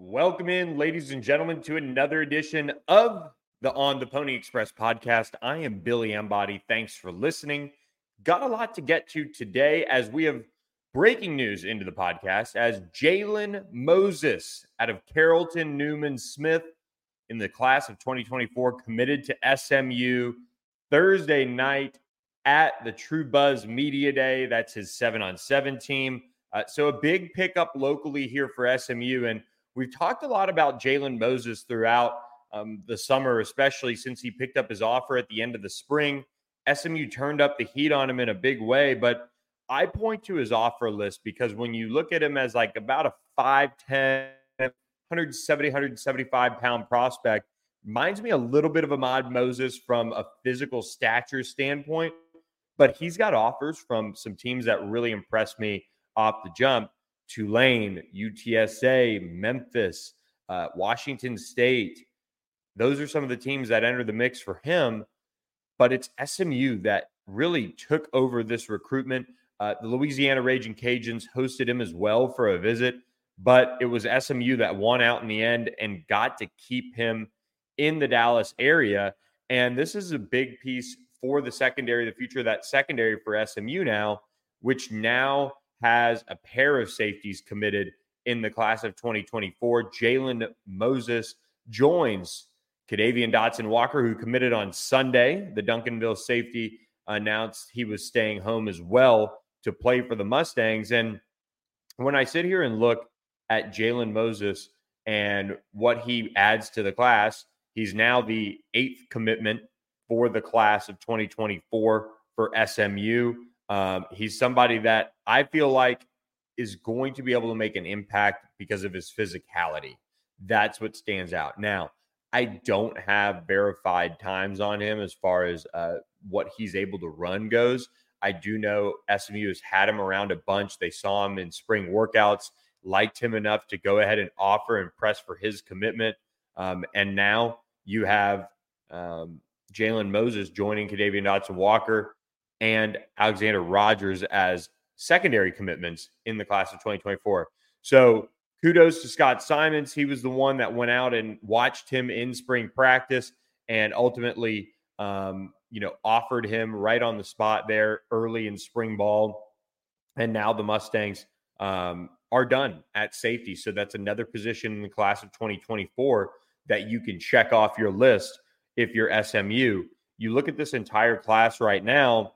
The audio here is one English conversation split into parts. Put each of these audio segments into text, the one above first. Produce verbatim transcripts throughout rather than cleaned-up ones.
Welcome in, ladies and gentlemen, to another edition of the On the Pony Express podcast. I am Billy Embody. Thanks for listening. Got a lot to get to today as we have breaking news into the podcast as Jalen Moses out of Carrollton Newman Smith in the class of twenty twenty-four committed to S M U Thursday night at the True Buzz Media Day. That's his seven on seven team. Uh, so a big pickup locally here for S M U. And we've talked a lot about Jalen Moses throughout um, the summer, especially since he picked up his offer at the end of the spring. S M U turned up the heat on him in a big way, but I point to his offer list because when you look at him as like about a five ten, one seventy, one seventy-five pound prospect, reminds me a little bit of Ahmad Moses from a physical stature standpoint, but he's got offers from some teams that really impressed me off the jump. Tulane, U T S A, Memphis, uh, Washington State. Those are some of the teams that enter the mix for him, but it's S M U that really took over this recruitment. Uh, the Louisiana Raging Cajuns hosted him as well for a visit, but it was S M U that won out in the end and got to keep him in the Dallas area. And this is a big piece for the secondary, the future of that secondary for S M U now, which now has a pair of safeties committed in the class of twenty twenty-four. Jalen Moses joins Kadavian Dotson Walker, who committed on Sunday. The Duncanville safety announced he was staying home as well to play for the Mustangs. And when I sit here and look at Jalen Moses and what he adds to the class, he's now the eighth commitment for the class of twenty twenty-four for S M U. Um, he's somebody that I feel like is going to be able to make an impact because of his physicality. That's what stands out. Now, I don't have verified times on him as far as uh, what he's able to run goes. I do know S M U has had him around a bunch. They saw him in spring workouts, liked him enough to go ahead and offer and press for his commitment. Um, and now you have um, Jalen Moses joining Kadavian Dotson Walker and Alexander Rogers as secondary commitments in the class of twenty twenty-four. So kudos to Scott Simons. He was the one that went out and watched him in spring practice and ultimately, um, you know, offered him right on the spot there early in spring ball. And now the Mustangs um, are done at safety. So that's another position in the class of twenty twenty-four that you can check off your list if you're S M U. You look at this entire class right now,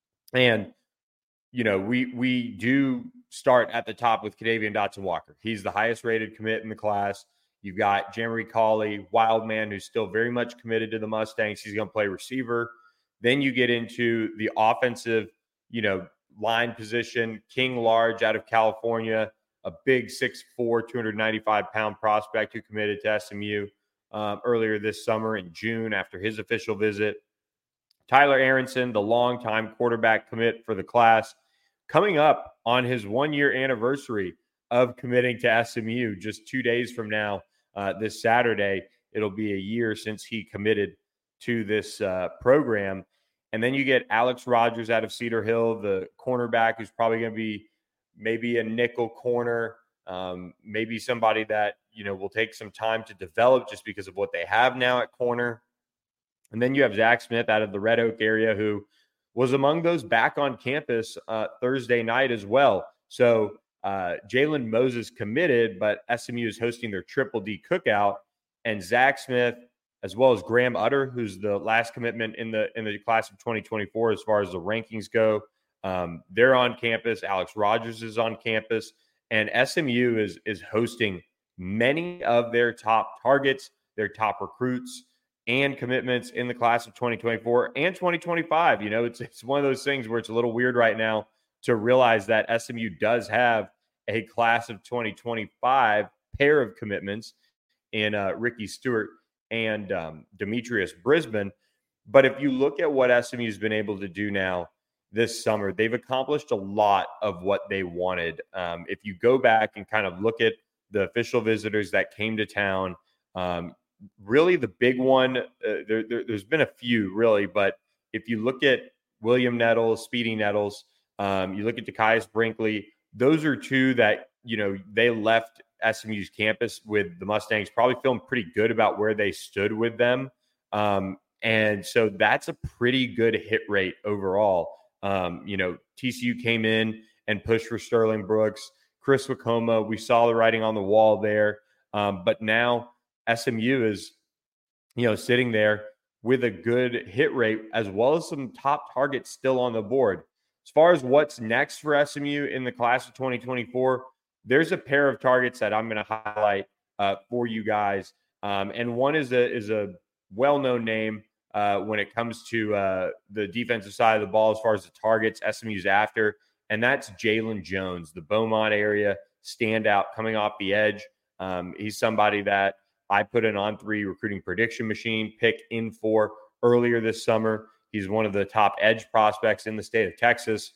and, you know, we we do start at the top with Kadavian Dotson Walker. He's the highest rated commit in the class. You've got Jeremy Cawley, Wildman, who's still very much committed to the Mustangs. He's going to play receiver. Then you get into the offensive, you know, line position. King Large out of California, a big six foot four, two ninety-five pound prospect who committed to S M U um, earlier this summer in June after his official visit. Tyler Aronson, the longtime quarterback commit for the class, coming up on his one-year anniversary of committing to S M U just two days from now. Uh, this Saturday, it'll be a year since he committed to this uh, program. And then you get Alex Rogers out of Cedar Hill, the cornerback who's probably going to be maybe a nickel corner, um, maybe somebody that, you know, will take some time to develop just because of what they have now at corner. And then you have Zach Smith out of the Red Oak area, who was among those back on campus uh, Thursday night as well. So uh, Jalen Moses committed, but S M U is hosting their Triple D cookout. And Zach Smith, as well as Graham Utter, who's the last commitment in the in the class of twenty twenty-four as far as the rankings go, um, they're on campus. Alex Rogers is on campus. And S M U is is hosting many of their top targets, their top recruits, and commitments in the class of twenty twenty-four and twenty twenty-five. You know, it's it's one of those things where it's a little weird right now to realize that S M U does have a class of twenty twenty-five pair of commitments in uh, Ricky Stewart and um, Demetrius Brisbane. But if you look at what S M U has been able to do now this summer, they've accomplished a lot of what they wanted. Um, if you go back and kind of look at the official visitors that came to town, um, really the big one, uh, there, there, there's been a few really, but if you look at William Nettles, Speedy Nettles, um, you look at Tykius Brinkley, those are two that, you know, they left S M U's campus with the Mustangs, probably feeling pretty good about where they stood with them. Um, and so that's a pretty good hit rate overall. Um, you know, T C U came in and pushed for Sterling Brooks, Chris Wacoma. We saw the writing on the wall there. Um, but now S M U is, you know, sitting there with a good hit rate as well as some top targets still on the board. As far as what's next for S M U in the class of twenty twenty-four, there's a pair of targets that I'm going to highlight uh, for you guys. Um, and one is a is a well-known name uh, when it comes to uh, the defensive side of the ball as far as the targets S M U's after, and that's Jalen Jones, the Beaumont area standout coming off the edge. Um, he's somebody that I put an on three recruiting prediction machine pick in for earlier this summer. He's one of the top edge prospects in the state of Texas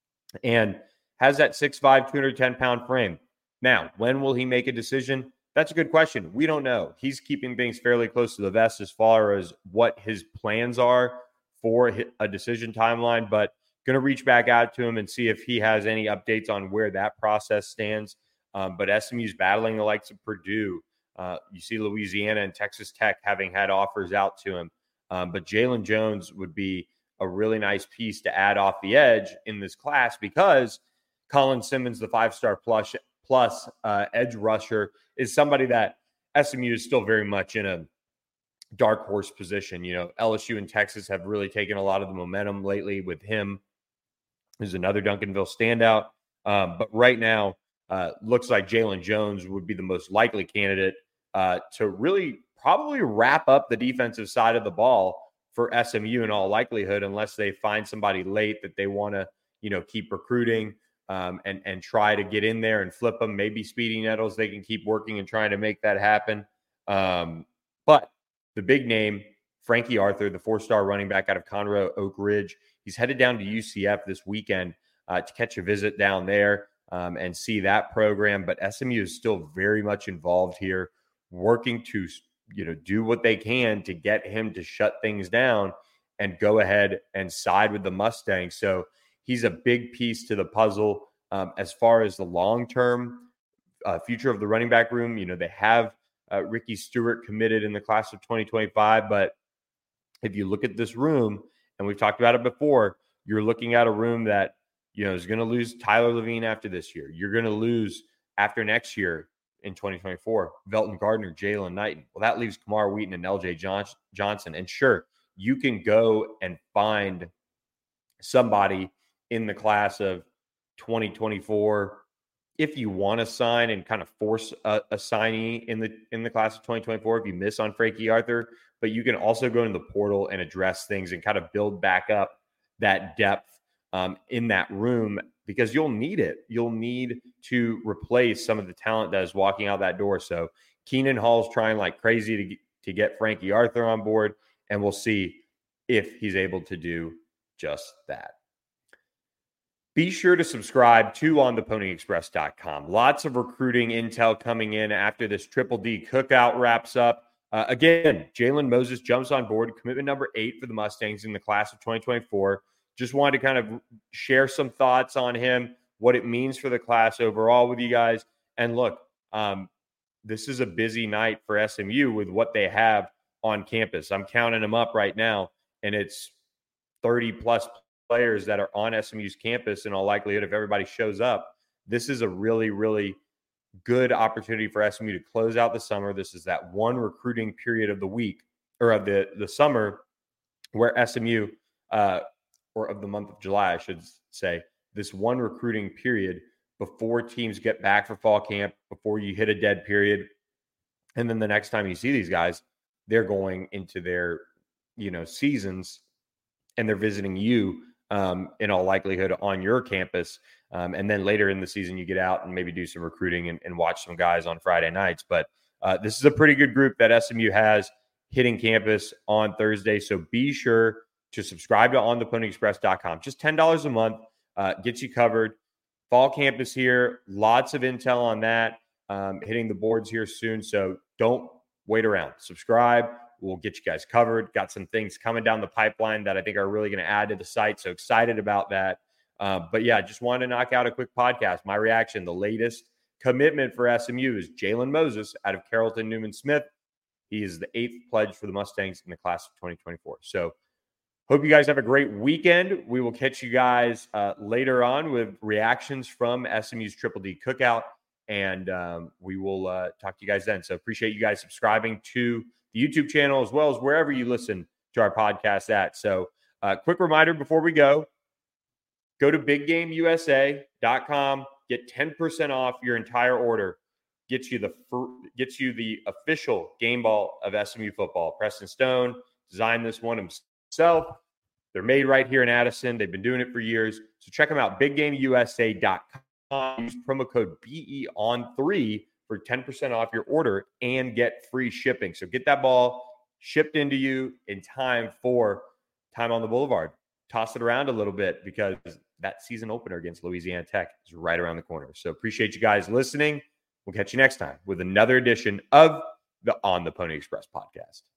and has that six five, two hundred ten pound frame. Now, when will he make a decision? That's a good question. We don't know. He's keeping things fairly close to the vest as far as what his plans are for a decision timeline, but going to reach back out to him and see if he has any updates on where that process stands. Um, but S M U's battling the likes of Purdue. Uh, you see Louisiana and Texas Tech having had offers out to him. Um, but Jalen Jones would be a really nice piece to add off the edge in this class because Colin Simmons, the five-star plus, plus uh, edge rusher, is somebody that S M U is still very much in a dark horse position. You know, L S U and Texas have really taken a lot of the momentum lately with him. There's another Duncanville standout. Um, but right now, uh, looks like Jalen Jones would be the most likely candidate uh, to really probably wrap up the defensive side of the ball for S M U in all likelihood, unless they find somebody late that they want to, you know, keep recruiting um, and, and try to get in there and flip them. Maybe Speedy Nettles, they can keep working and trying to make that happen. Um, but the big name, Frankie Arthur, the four-star running back out of Conroe Oak Ridge, he's headed down to U C F this weekend uh, to catch a visit down there um, and see that program. But S M U is still very much involved here, working to, you know, do what they can to get him to shut things down and go ahead and side with the Mustangs. So he's a big piece to the puzzle um, as far as the long-term uh, future of the running back room. You know, they have uh, Ricky Stewart committed in the class of twenty twenty-five, but if you look at this room, and we've talked about it before, you're looking at a room that, you know, is going to lose Tyler Levine after this year. You're going to lose after next year in twenty twenty-four, Velton Gardner, Jalen Knighton. Well, that leaves Kamar Wheaton and L J Johnson. And sure, you can go and find somebody in the class of twenty twenty-four if you want to sign and kind of force a, a signee in the in the class of twenty twenty-four if you miss on Frankie Arthur. But you can also go into the portal and address things and kind of build back up that depth um, in that room, because you'll need it. You'll need to replace some of the talent that is walking out that door. So Keenan Hall's trying like crazy to get, to get Frankie Arthur on board, and we'll see if he's able to do just that. Be sure to subscribe to on the pony express dot com. Lots of recruiting intel coming in after this Triple D cookout wraps up. Uh, again, Jalen Moses jumps on board, commitment number eight for the Mustangs in the class of twenty twenty-four. Just wanted to kind of share some thoughts on him, what it means for the class overall with you guys. And look, um, this is a busy night for S M U with what they have on campus. I'm counting them up right now, and it's thirty plus players that are on S M U's campus in all likelihood if everybody shows up. This is a really, really good opportunity for S M U to close out the summer. This is that one recruiting period of the week or of the, the summer where S M U, uh, or of the month of July, I should say, this one recruiting period before teams get back for fall camp, before you hit a dead period. And then the next time you see these guys, they're going into their, you know, seasons, and they're visiting you um, in all likelihood on your campus. Um, and then later in the season, you get out and maybe do some recruiting and, and watch some guys on Friday nights. But uh, this is a pretty good group that S M U has hitting campus on Thursday. So be sure to subscribe to on the pony express dot com. Just ten dollars a month uh, gets you covered. Fall campus here, lots of intel on that, um, hitting the boards here soon. So don't wait around. Subscribe. We'll get you guys covered. Got some things coming down the pipeline that I think are really going to add to the site. So excited about that. Uh, but yeah, just wanted to knock out a quick podcast. My reaction, the latest commitment for S M U is Jalen Moses out of Carrollton Newman Smith. He is the eighth pledge for the Mustangs in the class of twenty twenty-four. So hope you guys have a great weekend. We will catch you guys uh, later on with reactions from S M U's Triple D Cookout. And um, we will uh, talk to you guys then. So appreciate you guys subscribing to the YouTube channel as well as wherever you listen to our podcast at. So uh, quick reminder before we go, go to big game U S A dot com, get ten percent off your entire order. Gets you the gets you the official game ball of S M U football. Preston Stone designed this one himself. They're made right here in Addison. They've been doing it for years. So check them out, big game U S A dot com. Use promo code B E on three for ten percent off your order and get free shipping. So get that ball shipped into you in time for Time on the Boulevard. Toss it around a little bit because that season opener against Louisiana Tech is right around the corner. So appreciate you guys listening. We'll catch you next time with another edition of the On the Pony Express podcast.